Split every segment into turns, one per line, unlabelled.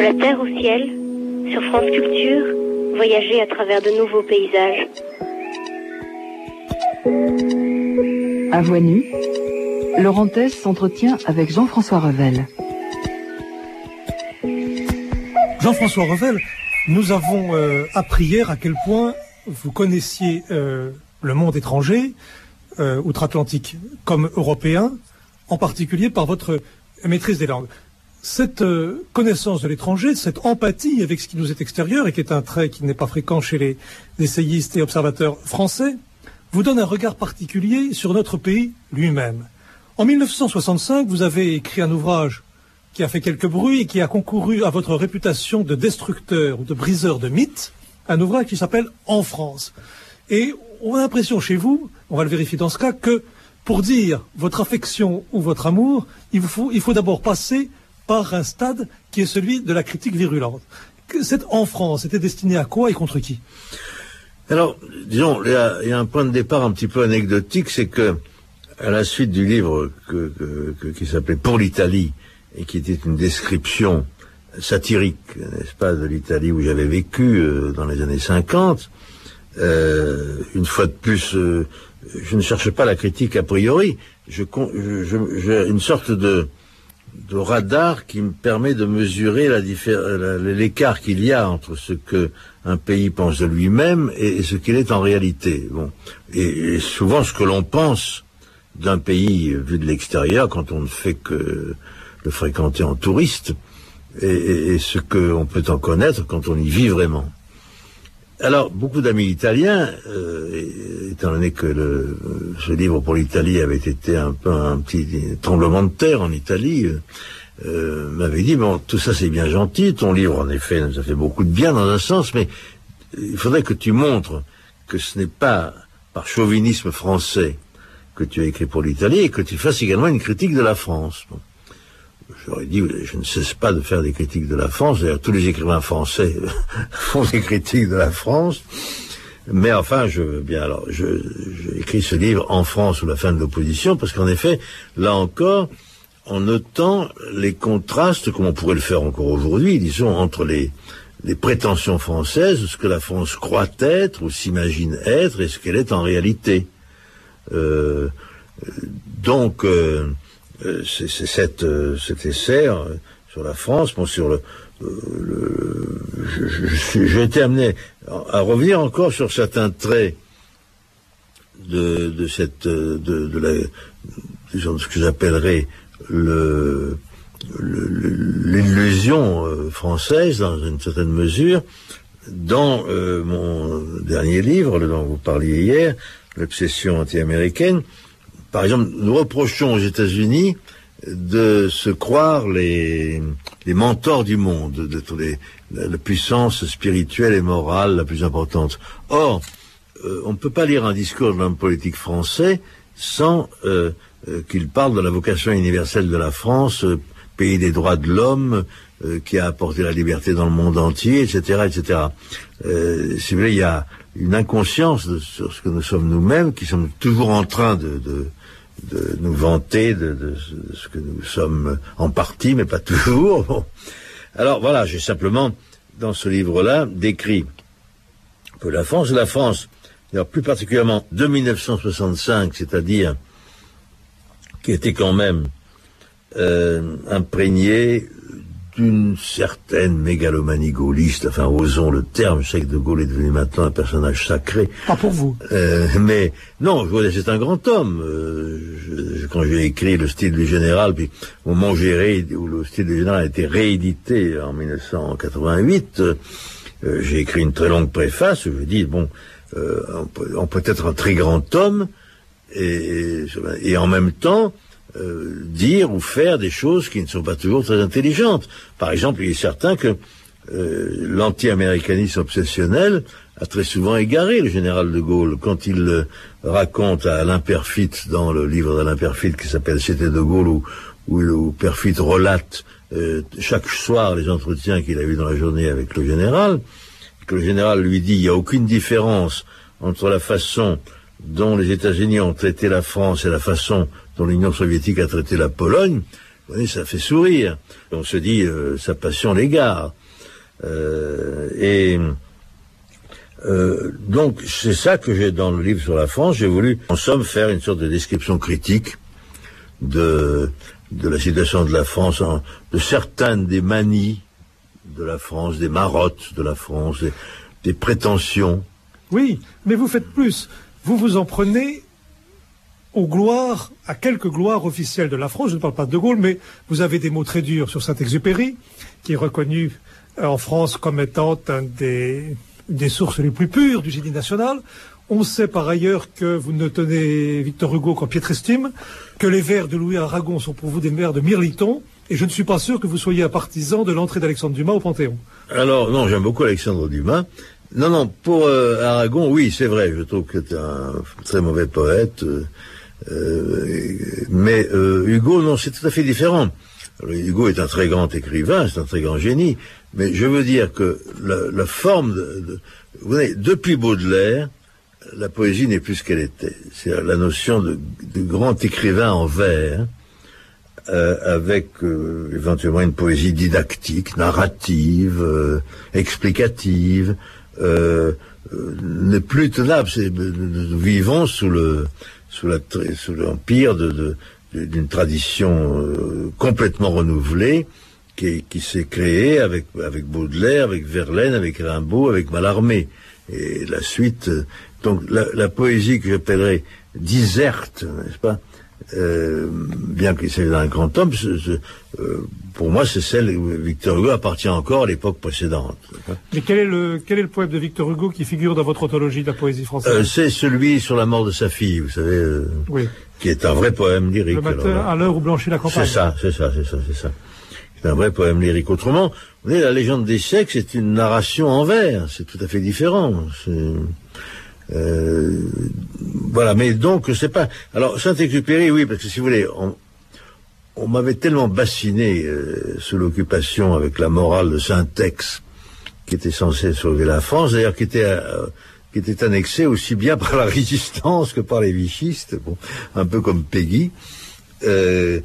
la terre au ciel, sur France Culture, voyager à travers de nouveaux paysages.
À Voix nue, Laurent Thès s'entretient avec Jean-François Revel.
Jean-François Revel, nous avons appris hier à quel point vous connaissiez le monde étranger, outre-Atlantique comme européen, en particulier par votre maîtrise des langues. Cette connaissance de l'étranger, cette empathie avec ce qui nous est extérieur, et qui est un trait qui n'est pas fréquent chez les essayistes et observateurs français, vous donne un regard particulier sur notre pays lui-même. En 1965, vous avez écrit un ouvrage qui a fait quelques bruits et qui a concouru à votre réputation de destructeur ou de briseur de mythes, un ouvrage qui s'appelle « En France ». Et on a l'impression chez vous, on va le vérifier dans ce cas, que pour dire votre affection ou votre amour, il faut d'abord passer par un stade qui est celui de la critique virulente. Cette En France était destinée à quoi et contre qui?
Alors, disons, il y a un point de départ un petit peu anecdotique, c'est que, à la suite du livre qui s'appelait Pour l'Italie, et qui était une description satirique, n'est-ce pas, de l'Italie où j'avais vécu dans les années 50, une fois de plus, je ne cherche pas la critique a priori, j'ai une sorte de radar qui me permet de mesurer l'écart qu'il y a entre ce que un pays pense de lui-même et ce qu'il est en réalité. Bon, et souvent ce que l'on pense d'un pays vu de l'extérieur, quand on ne fait que le fréquenter en touriste, et ce qu'on peut en connaître quand on y vit vraiment. Alors, beaucoup d'amis italiens, étant donné que ce livre pour l'Italie avait été un peu un petit tremblement de terre en Italie, m'avaient dit, bon, tout ça c'est bien gentil, ton livre en effet nous a fait beaucoup de bien dans un sens, mais il faudrait que tu montres que ce n'est pas par chauvinisme français que tu as écrit pour l'Italie et que tu fasses également une critique de la France. Bon. J'aurais dit, je ne cesse pas de faire des critiques de la France. D'ailleurs, tous les écrivains français font des critiques de la France. Mais enfin, j'ai écrit ce livre En France ou la fin de l'opposition, parce qu'en effet, là encore, en notant les contrastes, comme on pourrait le faire encore aujourd'hui, disons, entre les prétentions françaises, ce que la France croit être ou s'imagine être, et ce qu'elle est en réalité. C'est cet essai sur la France, bon, sur j'ai été amené à revenir encore sur certains traits de ce que j'appellerais l'illusion française dans une certaine mesure dans mon dernier livre dont vous parliez hier, L'obsession anti-américaine. Par exemple, nous reprochons aux États-Unis de se croire les mentors du monde, la puissance spirituelle et morale la plus importante. Or, on ne peut pas lire un discours de l'homme politique français sans qu'il parle de la vocation universelle de la France, pays des droits de l'homme, qui a apporté la liberté dans le monde entier, etc., etc. Si vous voulez, il y a une inconscience sur ce que nous sommes nous-mêmes, qui sommes toujours en train de nous vanter de ce que nous sommes en partie, mais pas toujours. Bon. Alors voilà, j'ai simplement, dans ce livre-là, décrit un peu la France, d'ailleurs plus particulièrement de 1965, c'est-à-dire qui était quand même imprégné d'une certaine mégalomanie gaulliste, enfin osons le terme, je sais que De Gaulle est devenu maintenant un personnage sacré.
Pas pour vous.
Mais non, c'est un grand homme. Quand j'ai écrit Le style du général, puis au moment où le style du général a été réédité en 1988, j'ai écrit une très longue préface où je dis, bon, on peut être un très grand homme et en même temps dire ou faire des choses qui ne sont pas toujours très intelligentes. Par exemple, il est certain que l'anti-américanisme obsessionnel a très souvent égaré le général de Gaulle. Quand il raconte à Alain Perfit, dans le livre d'Alain Perfit qui s'appelle C'était de Gaulle, où Perfit relate chaque soir les entretiens qu'il a eus dans la journée avec le général, que le général lui dit il n'y a aucune différence entre la façon dont les États-Unis ont traité la France et la façon dont l'Union soviétique a traité la Pologne. Vous voyez, ça fait sourire. On se dit, sa passion l'égare. Donc, c'est ça que j'ai dans le livre sur la France. J'ai voulu, en somme, faire une sorte de description critique de la situation de la France, de certaines des manies de la France, des marottes de la France, des prétentions.
Oui, mais vous faites plus. Vous vous en prenez à quelques gloires officielles de la France. Je ne parle pas de Gaulle, mais vous avez des mots très durs sur Saint-Exupéry, qui est reconnu en France comme étant un des sources les plus pures du génie national. On sait par ailleurs que vous ne tenez Victor Hugo qu'en piètre estime, que les vers de Louis Aragon sont pour vous des vers de Mirliton, et je ne suis pas sûr que vous soyez un partisan de l'entrée d'Alexandre Dumas au Panthéon. Alors, non, j'aime beaucoup Alexandre Dumas. Non, pour Aragon, oui, c'est vrai, je trouve que c'est un très mauvais poète, mais Hugo, non, c'est tout à fait différent. Alors, Hugo est un très grand écrivain, c'est un très grand génie, mais je veux dire que la forme vous voyez, depuis Baudelaire, la poésie n'est plus ce qu'elle était. C'est la notion de grand écrivain en vers, avec éventuellement une poésie didactique, narrative, explicative, n'est plus tenable. Nous vivons sous l'empire d'une tradition complètement renouvelée qui s'est créée avec Baudelaire, avec Verlaine, avec Rimbaud, avec Mallarmé. Et la suite, donc la poésie que j'appellerais diserte, n'est-ce pas, bien qu'il s'agisse d'un grand homme, pour moi c'est celle Victor Hugo appartient encore à l'époque précédente. Mais quel est le poème de Victor Hugo qui figure dans votre anthologie de la poésie française? C'est
celui sur la mort de sa fille, vous savez, oui, qui est un vrai poème lyrique.
Le matin, à l'heure où blanchit la campagne.
C'est ça. C'est un vrai poème lyrique. Autrement, vous voyez, la légende des siècles, c'est une narration en vers, c'est tout à fait différent. Voilà, mais donc c'est pas. Alors Saint-Exupéry, oui, parce que si vous voulez, on m'avait tellement bassiné sous l'occupation avec la morale de Saint-Ex, qui était censée sauver la France, d'ailleurs qui était annexée aussi bien par la résistance que par les vichistes, bon, un peu comme Péguy, que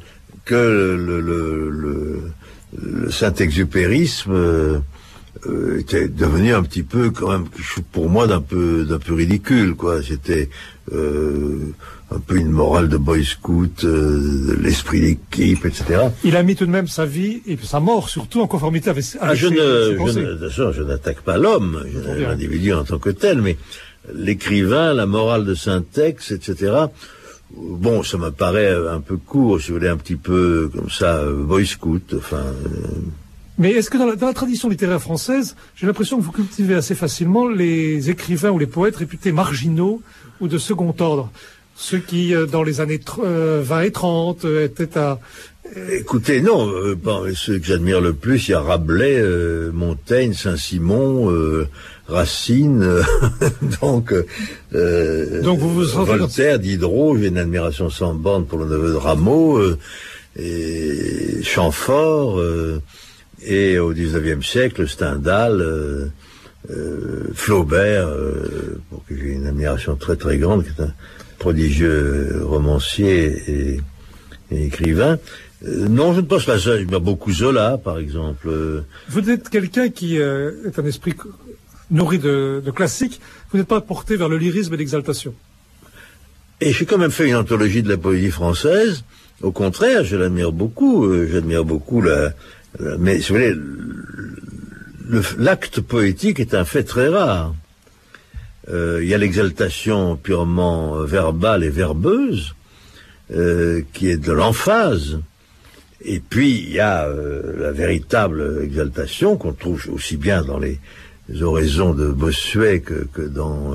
le Saint-Exupérisme était devenu un petit peu, quand même, pour moi, d'un peu ridicule, quoi. C'était un peu une morale de boy scout, de l'esprit d'équipe, etc.
Il a mis tout de même sa vie et sa mort surtout en conformité avec ses
pensées. Je n'attaque pas l'homme, l'individu en tant que tel, mais l'écrivain, la morale de Saint-Ex, etc. Bon, ça me paraît un peu court, si vous voulez, un petit peu comme ça, boy scout, enfin.
Mais est-ce que dans la tradition littéraire française, j'ai l'impression que vous cultivez assez facilement les écrivains ou les poètes réputés marginaux ou de second ordre, ceux qui, dans les années 20 et 30, étaient à...
Écoutez, non, ceux que j'admire le plus, il y a Rabelais, Montaigne, Saint-Simon, Racine, donc Voltaire, Diderot, j'ai une admiration sans borne pour le neveu de Rameau, et Chamfort, et au XIXe siècle, Stendhal, Flaubert, pour qui j'ai une admiration très très grande, qui est un prodigieux romancier et écrivain. Non, je ne pense pas ça. Il y a beaucoup Zola, par exemple.
Vous êtes quelqu'un qui est un esprit nourri de classiques. Vous n'êtes pas porté vers le lyrisme et l'exaltation.
Et j'ai quand même fait une anthologie de la poésie française. Au contraire, je l'admire beaucoup. Mais si vous voulez, l'acte poétique est un fait très rare. Il y a l'exaltation purement verbale et verbeuse, qui est de l'emphase. Et puis, il y a la véritable exaltation qu'on trouve aussi bien dans les oraisons de Bossuet que dans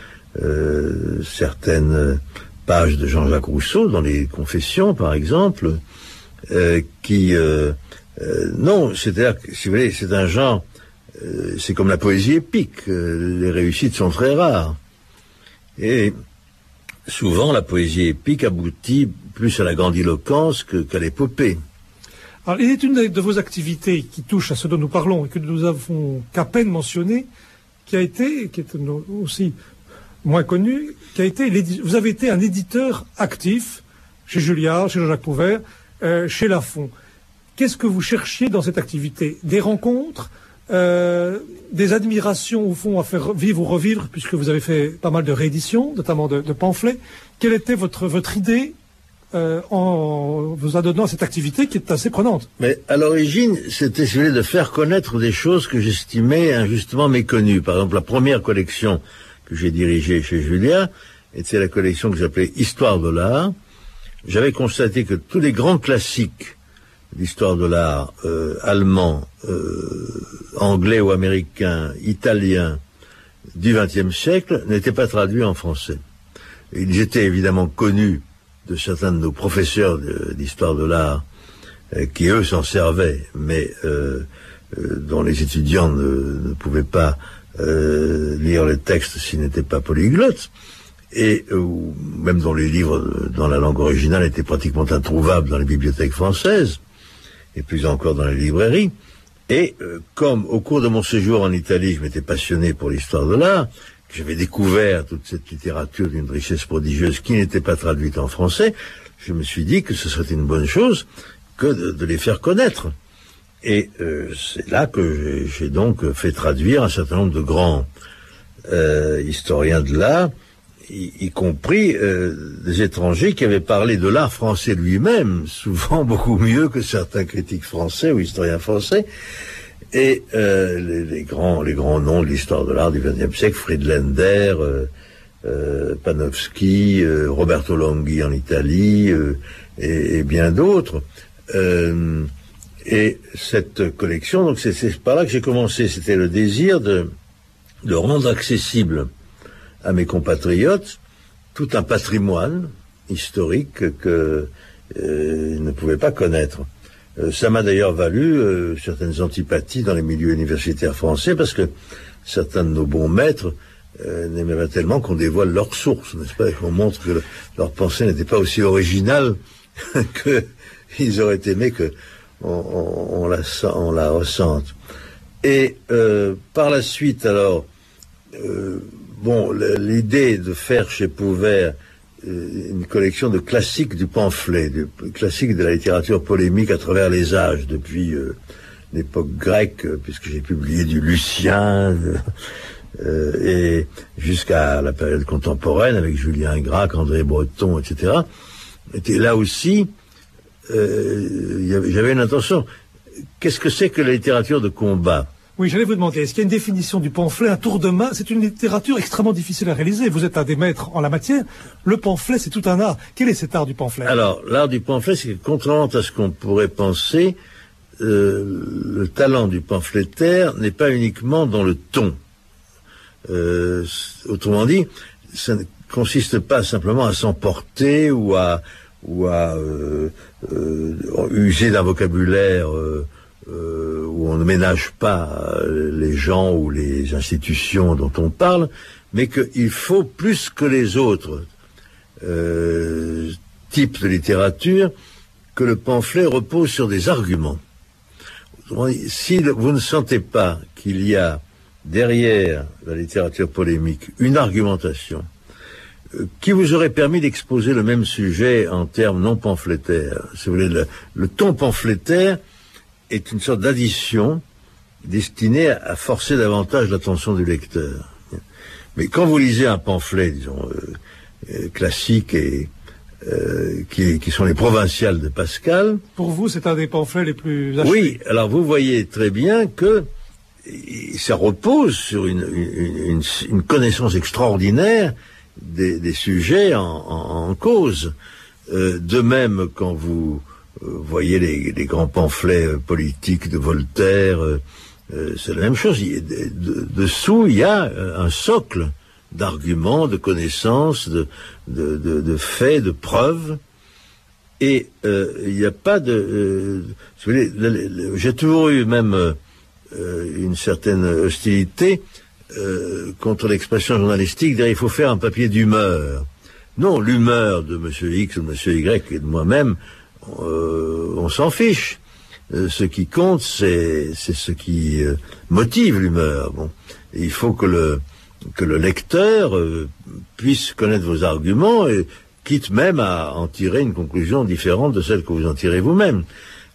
certaines pages de Jean-Jacques Rousseau, dans les Confessions, par exemple, non, c'est-à-dire que, si vous voulez, c'est un genre, c'est comme la poésie épique, les réussites sont très rares. Et souvent, la poésie épique aboutit plus à la grandiloquence qu'à l'épopée.
Alors, il est une de vos activités qui touche à ce dont nous parlons et que nous avons qu'à peine mentionné, qui est aussi moins connu, vous avez été un éditeur actif chez Julliard, chez Jean-Jacques Prouvaire, chez Lafon. Qu'est-ce que vous cherchiez dans cette activité? Des rencontres, des admirations au fond à faire vivre ou revivre, puisque vous avez fait pas mal de rééditions, notamment de pamphlets. Quelle était votre idée en vous adonnant à cette activité qui est assez prenante?
Mais à l'origine, c'était celui de faire connaître des choses que j'estimais injustement méconnues. Par exemple, la première collection que j'ai dirigée chez Julien était la collection que j'appelais Histoire de l'art. J'avais constaté que tous les grands classiques d'histoire de l'art, allemand, anglais ou américain, italien, du XXe siècle, n'étaient pas traduits en français. Ils étaient évidemment connus de certains de nos professeurs d'histoire de l'art, qui eux s'en servaient, mais dont les étudiants ne pouvaient pas lire les textes s'ils n'étaient pas polyglottes, et même dont les livres dans la langue originale étaient pratiquement introuvables dans les bibliothèques françaises, et plus encore dans les librairies. Et comme au cours de mon séjour en Italie, je m'étais passionné pour l'histoire de l'art, que j'avais découvert toute cette littérature d'une richesse prodigieuse qui n'était pas traduite en français, je me suis dit que ce serait une bonne chose que de les faire connaître. Et c'est là que j'ai donc fait traduire un certain nombre de grands historiens de l'art, y compris des étrangers qui avaient parlé de l'art français lui-même, souvent beaucoup mieux que certains critiques français ou historiens français. Et les grands noms de l'histoire de l'art du XXe siècle, Friedländer, Panofsky, Roberto Longhi en Italie, et bien d'autres. Et cette collection, donc c'est par là que j'ai commencé. C'était le désir de rendre accessible à mes compatriotes tout un patrimoine historique que ils ne pouvaient pas connaître. Ça m'a d'ailleurs valu certaines antipathies dans les milieux universitaires français, parce que certains de nos bons maîtres n'aimaient pas tellement qu'on dévoile leurs sources, n'est-ce pas, et qu'on montre que leur pensée n'était pas aussi originale qu'ils auraient aimé que on la ressente. Et par la suite, alors, l'idée de faire chez Pouvert une collection de classiques du pamphlet, de classiques de la littérature polémique à travers les âges, depuis l'époque grecque, puisque j'ai publié du Lucien, et jusqu'à la période contemporaine avec Julien Gracq, André Breton, etc. Et là aussi, j'avais une intention. Qu'est-ce que c'est que la littérature de combat?
Oui, j'allais vous demander, est-ce qu'il y a une définition du pamphlet, un tour de main? C'est une littérature extrêmement difficile à réaliser. Vous êtes un des maîtres en la matière. Le pamphlet, c'est tout un art. Quel est cet art du pamphlet? Alors,
l'art du pamphlet, c'est que, contrairement à ce qu'on pourrait penser, le talent du pamphlétaire n'est pas uniquement dans le ton. Autrement dit, ça ne consiste pas simplement à s'emporter ou à user d'un vocabulaire où on ne ménage pas les gens ou les institutions dont on parle, mais qu'il faut plus que les autres types de littérature que le pamphlet repose sur des arguments. Si vous ne sentez pas qu'il y a derrière la littérature polémique une argumentation qui vous aurait permis d'exposer le même sujet en termes non pamphlétaires, si vous voulez, le ton pamphlétaire est une sorte d'addition destinée à forcer davantage l'attention du lecteur. Mais quand vous lisez un pamphlet, disons, classique et qui sont les provinciales de Pascal...
Pour vous, c'est un des pamphlets les plus achetés.
Oui, alors vous voyez très bien que ça repose sur une connaissance extraordinaire des sujets en cause. De même, quand vous voyez les grands pamphlets politiques de Voltaire, c'est la même chose. Dessous, il y a un socle d'arguments, de connaissances, de faits, de preuves. Et il n'y a pas de... si vous voulez, j'ai toujours eu même une certaine hostilité contre l'expression journalistique, dire il faut faire un papier d'humeur. Non, l'humeur de M. X ou de M. Y et de moi-même, on s'en fiche. Ce qui compte, c'est ce qui motive l'humeur. Bon, il faut que le lecteur puisse connaître vos arguments, et quitte même à en tirer une conclusion différente de celle que vous en tirez vous-même.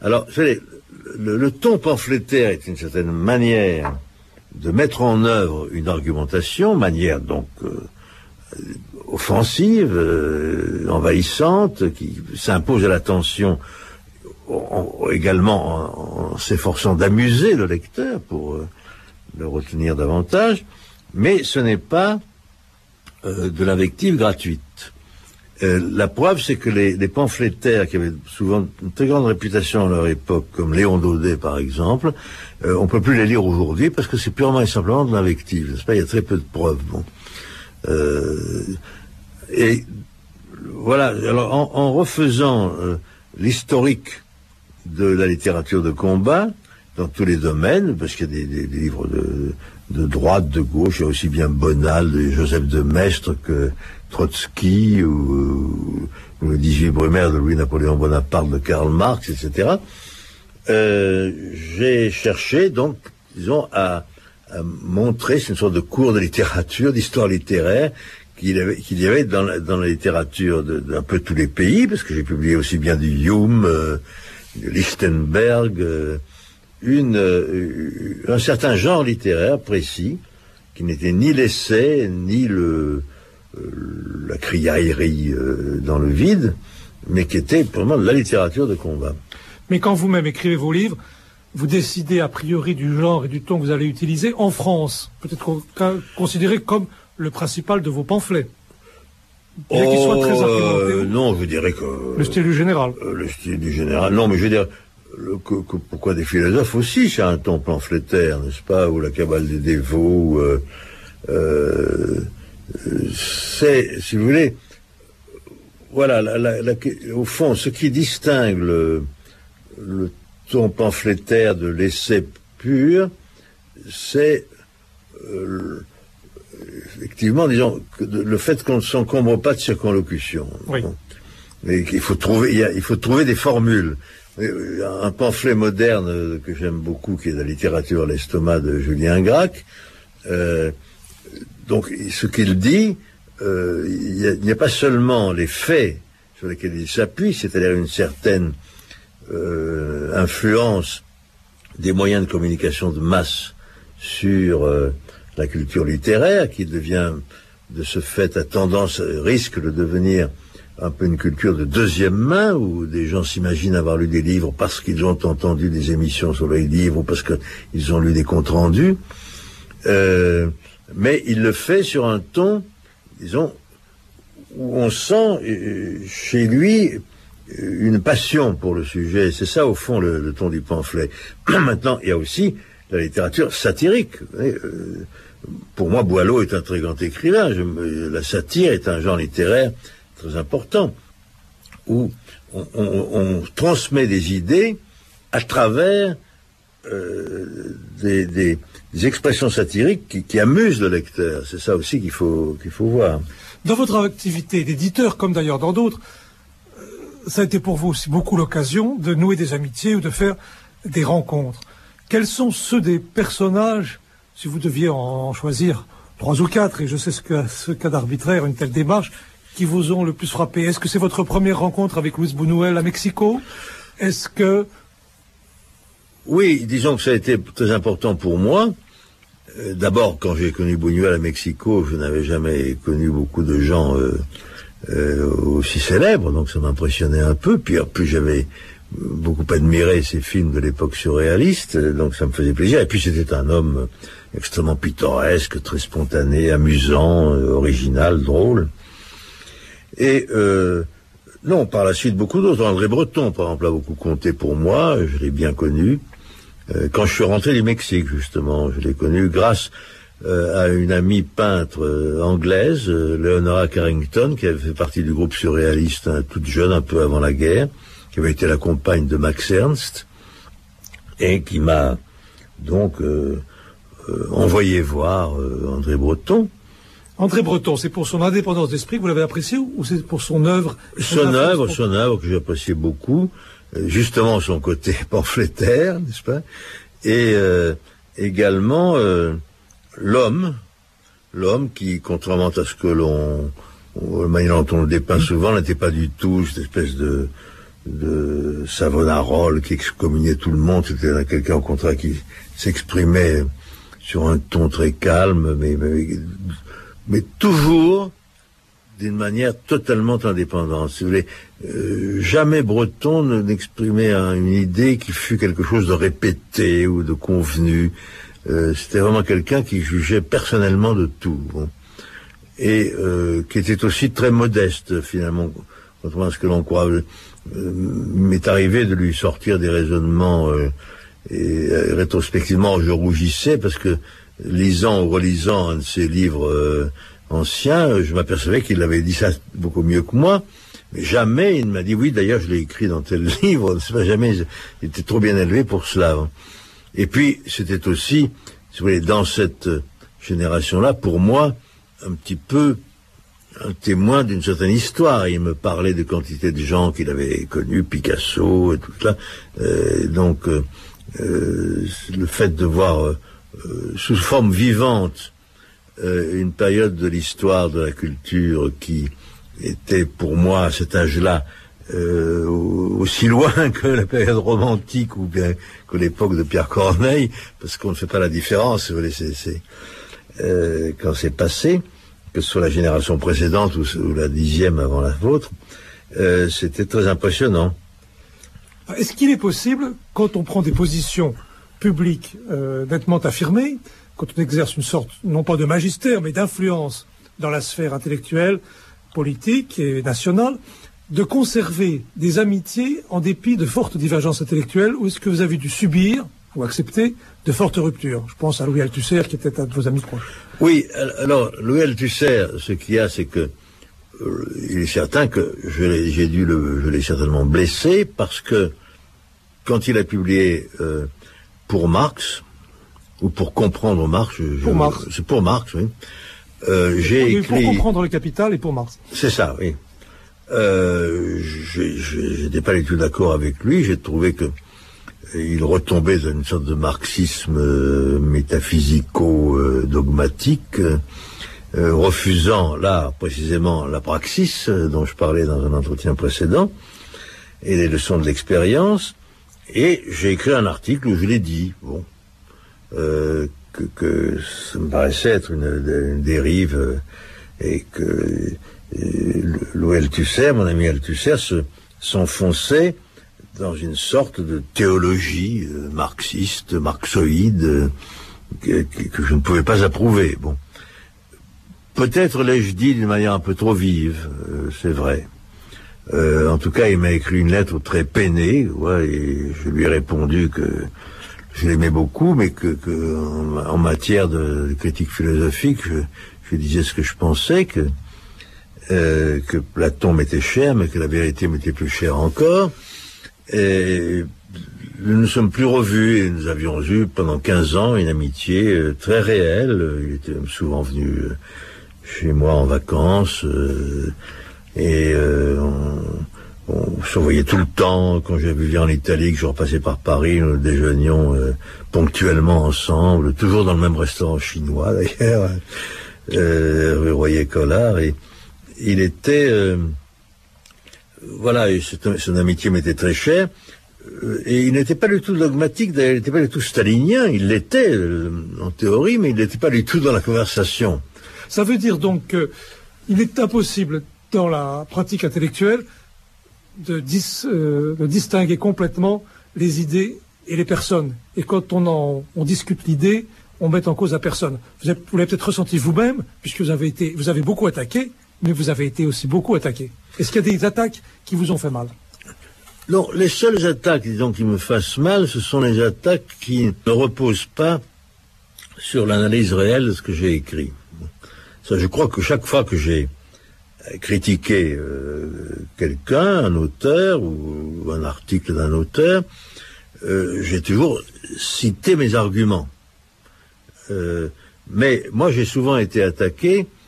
Alors, vous savez, le ton pamphlétaire est une certaine manière de mettre en œuvre une argumentation, manière donc offensive, envahissante, qui s'impose à l'attention également en s'efforçant d'amuser le lecteur pour le retenir davantage, mais ce n'est pas de l'invective gratuite. La preuve, c'est que les pamphlétaires qui avaient souvent une très grande réputation à leur époque, comme Léon Daudet par exemple, on peut plus les lire aujourd'hui parce que c'est purement et simplement de l'invective, n'est-ce pas? Il y a très peu de preuves. Bon. Et voilà, alors en refaisant l'historique de la littérature de combat, dans tous les domaines, parce qu'il y a des livres de droite, de gauche, il y a aussi bien Bonal, de Joseph de Maistre que Trotsky, ou le 18 Brumaire de Louis-Napoléon Bonaparte de Karl Marx, etc. J'ai cherché, donc, disons, à montrer, c'est une sorte de cours de littérature, d'histoire littéraire, qu'il y avait dans la littérature d'un peu tous les pays, parce que j'ai publié aussi bien du Hume, de Lichtenberg, un certain genre littéraire précis, qui n'était ni l'essai, ni la criaillerie dans le vide, mais qui était vraiment de la littérature de combat.
Mais quand vous-même écrivez vos livres, vous décidez a priori du genre et du ton que vous allez utiliser en France, peut-être considéré comme le principal de vos pamphlets. Bien qu'il soit très argumenté.
Non, je dirais que...
Le style du général.
Le style du général. Non, mais je veux dire, pourquoi des philosophes aussi, c'est un ton pamphlétaire, n'est-ce pas, ou la cabale des dévots, c'est, si vous voulez, voilà, au fond, ce qui distingue le ton pamphlétaire de l'essai pur, c'est effectivement, disons, le fait qu'on ne s'encombre pas de circonlocution.
Oui.
Mais il faut trouver des formules. Un pamphlet moderne que j'aime beaucoup, qui est la littérature l'estomac de Julien Gracq, donc ce qu'il dit, il n'y a pas seulement les faits sur lesquels il s'appuie, c'est-à-dire une certaine influence des moyens de communication de masse sur la culture littéraire, qui devient de ce fait risque de devenir un peu une culture de deuxième main, où des gens s'imaginent avoir lu des livres parce qu'ils ont entendu des émissions sur les livres ou parce qu'ils ont lu des comptes rendus. Mais il le fait sur un ton, disons, où on sent chez lui une passion pour le sujet. C'est ça, au fond, le ton du pamphlet. Maintenant, il y a aussi la littérature satirique. Pour moi, Boileau est un très grand écrivain. La satire est un genre littéraire très important, où on transmet des idées à travers des expressions satiriques qui amusent le lecteur. C'est ça aussi qu'il faut voir.
Dans votre activité d'éditeur, comme d'ailleurs dans d'autres, ça a été pour vous aussi beaucoup l'occasion de nouer des amitiés ou de faire des rencontres. Quels sont ceux des personnages, si vous deviez en choisir 3 ou 4, et je sais ce qu'a d'arbitraire une telle démarche, qui vous ont le plus frappé? Est-ce que c'est votre première rencontre avec Luis Buñuel à Mexico? Est-ce que...
Oui, disons que ça a été très important pour moi. D'abord, quand j'ai connu Buñuel à Mexico, je n'avais jamais connu beaucoup de gens aussi célèbres, donc ça m'impressionnait un peu. Puis en plus, j'avais beaucoup admiré ces films de l'époque surréaliste, donc ça me faisait plaisir. Et puis c'était un homme extrêmement pittoresque, très spontané, amusant, original, drôle. Et non, par la suite, beaucoup d'autres. André Breton, par exemple, a beaucoup compté pour moi. Je l'ai bien connu. Quand je suis rentré du Mexique, justement, je l'ai connu grâce à une amie peintre anglaise, Leonora Carrington, qui avait fait partie du groupe surréaliste, toute jeune, un peu avant la guerre, qui avait été la compagne de Max Ernst, et qui m'a donc envoyé voir André Breton.
André Breton, c'est pour son indépendance d'esprit que vous l'avez apprécié, ou c'est pour son œuvre?
Son œuvre que j'appréciais beaucoup, justement son côté pamphlétaire, n'est-ce pas? Et également l'homme qui, contrairement à ce que la manière dont on le dépeint souvent, n'était pas du tout cette espèce de Savonarole qui excommuniait tout le monde. C'était quelqu'un au contraire qui s'exprimait sur un ton très calme, mais toujours d'une manière totalement indépendante. Si vous voulez, jamais Breton n'exprimait une idée qui fût quelque chose de répété ou de convenu. C'était vraiment quelqu'un qui jugeait personnellement de tout. Bon. Et qui était aussi très modeste, finalement, contrairement à ce que l'on croit. M'est arrivé de lui sortir des raisonnements et rétrospectivement je rougissais parce que lisant ou relisant un de ses livres ancien, je m'apercevais qu'il avait dit ça beaucoup mieux que moi, mais jamais il m'a dit oui, d'ailleurs je l'ai écrit dans tel livre, c'est pas jamais, il était trop bien élevé pour cela. Hein. Et puis c'était aussi, si vous voulez, dans cette génération-là, pour moi, un petit peu un témoin d'une certaine histoire. Il me parlait de quantité de gens qu'il avait connus, Picasso et tout ça. Donc le fait de voir sous forme vivante une période de l'histoire de la culture qui était pour moi à cet âge-là aussi loin que la période romantique ou bien que l'époque de Pierre Corneille, parce qu'on ne fait pas la différence, vous voyez, quand c'est passé, que ce soit la génération précédente ou la 10e avant la vôtre, c'était très impressionnant.
Est-ce qu'il est possible, quand on prend des positions publiques nettement affirmées, quand on exerce une sorte, non pas de magistère, mais d'influence dans la sphère intellectuelle, politique et nationale, de conserver des amitiés en dépit de fortes divergences intellectuelles, ou est-ce que vous avez dû subir ou accepter de fortes ruptures? Je pense à Louis Althusser, qui était un de vos amis proches.
Oui, alors, Louis Althusser, ce qu'il y a, c'est que il est certain que je l'ai certainement blessé, parce que quand il a publié pour Marx, ou pour comprendre Marx, c'est pour Marx, oui. J'ai écrit...
Pour comprendre le Capital et pour Marx.
C'est ça, oui. J'étais pas du tout d'accord avec lui. J'ai trouvé que il retombait dans une sorte de marxisme métaphysico-dogmatique, refusant là précisément la praxis dont je parlais dans un entretien précédent et les leçons de l'expérience. Et j'ai écrit un article où je l'ai dit, bon, que ça me paraissait être une dérive et que Louis Althusser, mon ami Althusser, s'enfonçait dans une sorte de théologie marxiste, marxoïde, que je ne pouvais pas approuver. Bon, peut-être l'ai-je dit d'une manière un peu trop vive, c'est vrai. En tout cas, il m'a écrit une lettre très peinée, ouais, et je lui ai répondu que je l'aimais beaucoup, mais que en matière de critique philosophique, je disais ce que je pensais, que Platon m'était cher, mais que la vérité m'était plus chère encore. Et nous ne sommes plus revus, et nous avions eu pendant 15 ans une amitié très réelle. Il était souvent venu chez moi en vacances, et on se voyait tout le temps. Quand j'ai vécu en Italie, que je repassais par Paris, nous déjeunions ponctuellement ensemble, toujours dans le même restaurant chinois d'ailleurs, rue Royer-Collard, et il était... voilà, et son amitié m'était très chère, et il n'était pas du tout dogmatique, d'ailleurs, il n'était pas du tout stalinien, il l'était en théorie, mais il n'était pas du tout dans la conversation.
Ça veut dire donc qu'il est impossible, dans la pratique intellectuelle, de distinguer complètement les idées et les personnes. Et quand on discute l'idée, on met en cause la personne. Vous l'avez peut-être ressenti vous-même, puisque vous avez beaucoup attaqué, mais vous avez été aussi beaucoup attaqué. Est-ce qu'il y a des attaques qui vous ont fait mal?
Non, les seules attaques, disons, qui me fassent mal, ce sont les attaques qui ne reposent pas sur l'analyse réelle de ce que j'ai écrit. Ça, je crois que chaque fois que j'ai critiqué quelqu'un, un auteur, ou un article d'un auteur, j'ai toujours cité mes arguments. Mais moi, j'ai souvent été attaqué